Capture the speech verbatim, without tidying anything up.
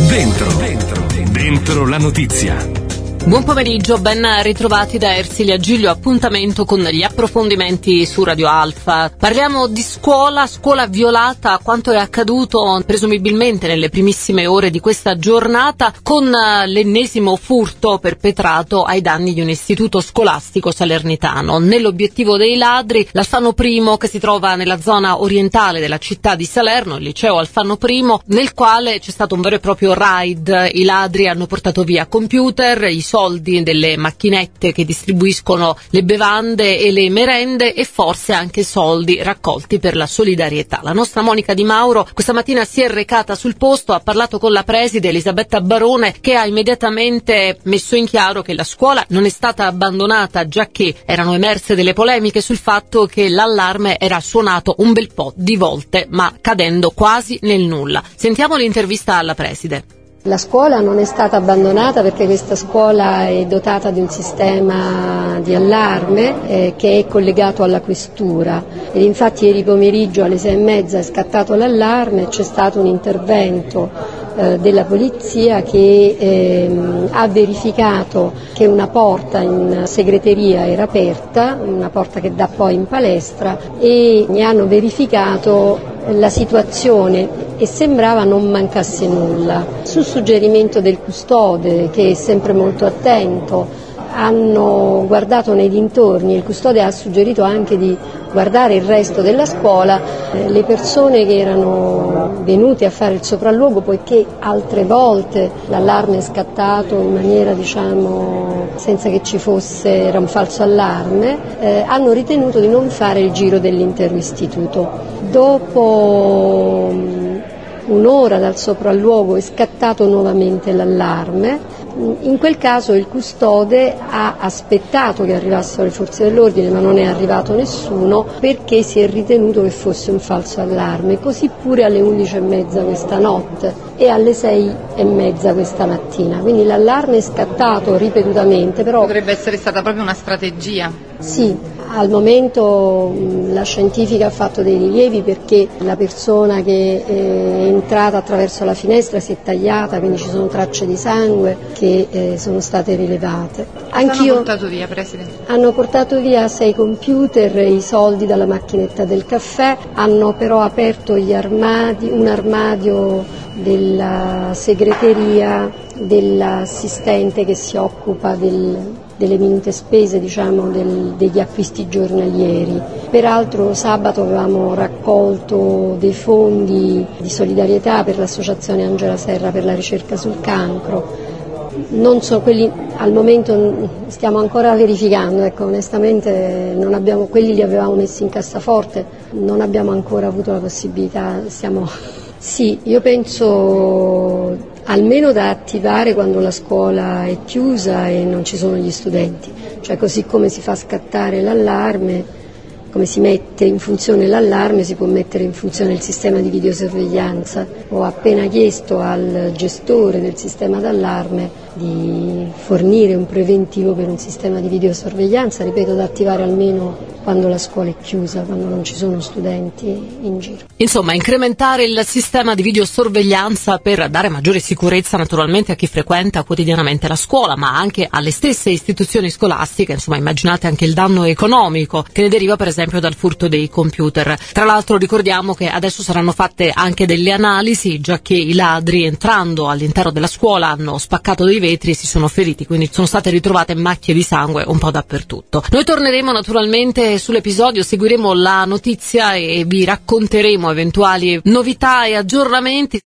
Dentro, dentro, dentro la notizia. Buon pomeriggio, ben ritrovati da Ersilia Giglio, appuntamento con gli approfondimenti su Radio Alfa. Parliamo di scuola, scuola violata, quanto è accaduto presumibilmente nelle primissime ore di questa giornata con l'ennesimo furto perpetrato ai danni di un istituto scolastico salernitano. Nell'obiettivo dei ladri, l'Alfano I, che si trova nella zona orientale della città di Salerno, il liceo Alfano I, nel quale c'è stato un vero e proprio raid. I ladri hanno portato via computer, i soldi delle macchinette che distribuiscono le bevande e le merende e forse anche soldi raccolti per la solidarietà. La nostra Monica Di Mauro questa mattina si è recata sul posto, ha parlato con la preside Elisabetta Barone, che ha immediatamente messo in chiaro che la scuola non è stata abbandonata, giacché erano emerse delle polemiche sul fatto che l'allarme era suonato un bel po' di volte ma cadendo quasi nel nulla. Sentiamo l'intervista alla preside. La scuola non è stata abbandonata perché questa scuola è dotata di un sistema di allarme eh, che è collegato alla questura ed infatti ieri pomeriggio alle sei e mezza è scattato l'allarme e c'è stato un intervento eh, della polizia che eh, ha verificato che una porta in segreteria era aperta, una porta che dà poi in palestra, e ne hanno verificato la situazione e sembrava non mancasse nulla. Su suggerimento del custode, che è sempre molto attento, hanno guardato nei dintorni, il custode ha suggerito anche di guardare il resto della scuola, eh, le persone che erano venute a fare il sopralluogo, poiché altre volte l'allarme è scattato in maniera diciamo senza che ci fosse, era un falso allarme, eh, hanno ritenuto di non fare il giro dell'intero istituto. Dopo un'ora dal sopralluogo è scattato nuovamente l'allarme. In quel caso il custode ha aspettato che arrivassero le forze dell'ordine, ma non è arrivato nessuno perché si è ritenuto che fosse un falso allarme, così pure alle undici e mezza questa notte e alle sei e mezza questa mattina. Quindi l'allarme è scattato ripetutamente, però potrebbe essere stata proprio una strategia. Sì. Al momento la scientifica ha fatto dei rilievi perché la persona che è entrata attraverso la finestra si è tagliata, quindi ci sono tracce di sangue che eh, sono state rilevate. Anch'io, hanno portato via, Presidente? Hanno portato via sei computer, i soldi dalla macchinetta del caffè, hanno però aperto gli armadi, un armadio della segreteria dell'assistente che si occupa del delle minute spese diciamo, del, degli acquisti giornalieri. Peraltro sabato avevamo raccolto dei fondi di solidarietà per l'associazione Angela Serra per la ricerca sul cancro. Non so, quelli al momento stiamo ancora verificando, ecco, onestamente non abbiamo, quelli li avevamo messi in cassaforte, non abbiamo ancora avuto la possibilità, stiamo... Sì, io penso almeno da attivare quando la scuola è chiusa e non ci sono gli studenti, cioè così come si fa scattare l'allarme, come si mette in funzione l'allarme si può mettere in funzione il sistema di videosorveglianza. Ho appena chiesto al gestore del sistema d'allarme di fornire un preventivo per un sistema di videosorveglianza, ripeto, da attivare almeno quando la scuola è chiusa, quando non ci sono studenti in giro. Insomma, incrementare il sistema di videosorveglianza per dare maggiore sicurezza naturalmente a chi frequenta quotidianamente la scuola, ma anche alle stesse istituzioni scolastiche. Insomma, immaginate anche il danno economico che ne deriva per esempio dal furto dei computer. Tra l'altro ricordiamo che adesso saranno fatte anche delle analisi, già che i ladri entrando all'interno della scuola hanno spaccato dei vetri e si sono feriti, quindi sono state ritrovate macchie di sangue un po' dappertutto. Noi torneremo naturalmente sull'episodio, seguiremo la notizia e vi racconteremo eventuali novità e aggiornamenti.